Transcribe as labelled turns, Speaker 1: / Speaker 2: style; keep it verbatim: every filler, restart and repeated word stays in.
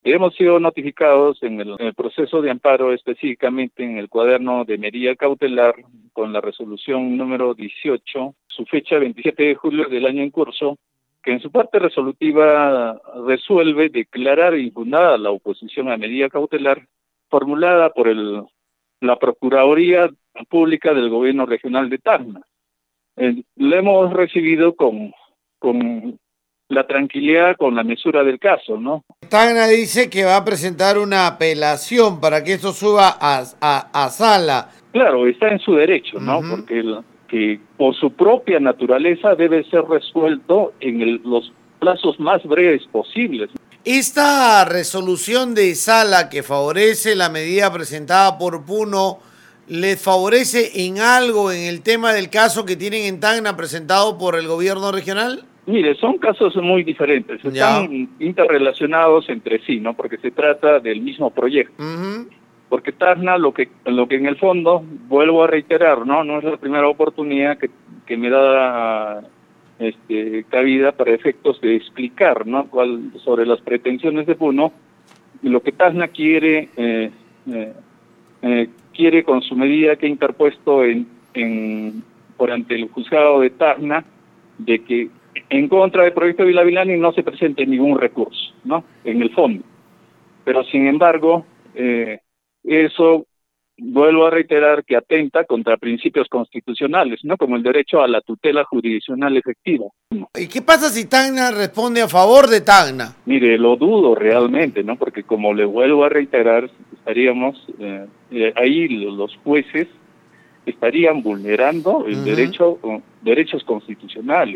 Speaker 1: Hemos sido notificados en el, en el proceso de amparo, específicamente en el cuaderno de medida cautelar, con la resolución número dieciocho, su fecha veintisiete de julio del año en curso, que en su parte resolutiva resuelve declarar infundada la oposición a medida cautelar formulada por el, la Procuraduría Pública del Gobierno Regional de Tacna. Eh, lo hemos recibido con, con la tranquilidad, con la mesura del caso, ¿no?
Speaker 2: Tacna dice que va a presentar una apelación para que esto suba a, a, a sala.
Speaker 1: Claro, está en su derecho, ¿no? Uh-huh. Porque el, que por su propia naturaleza debe ser resuelto en el, los plazos más breves posibles.
Speaker 2: Esta resolución de sala que favorece la medida presentada por Puno, ¿les favorece en algo en el tema del caso que tienen en Tacna presentado por el gobierno regional?
Speaker 1: Mire, son casos muy diferentes, están ya. interrelacionados entre sí, ¿no? Porque se trata del mismo proyecto. Uh-huh. Porque Tacna, lo que lo que en el fondo, vuelvo a reiterar, no no es la primera oportunidad que, que me da este, cabida para efectos de explicar, ¿no? Cuál, sobre las pretensiones de Puno, lo que Tacna quiere eh, eh, eh, quiere con su medida que ha interpuesto en, en por ante el juzgado de Tacna, de que en contra del proyecto de Villavilani no se presente ningún recurso, ¿no? En el fondo. Pero sin embargo, eh, eso, vuelvo a reiterar, que atenta contra principios constitucionales, ¿no? Como el derecho a la tutela jurisdiccional efectiva.
Speaker 2: ¿Y qué pasa si Tacna responde a favor de Tacna?
Speaker 1: Mire, lo dudo realmente, ¿no? Porque como le vuelvo a reiterar, estaríamos, eh, eh, ahí los jueces estarían vulnerando el uh-huh. derecho, derechos constitucionales.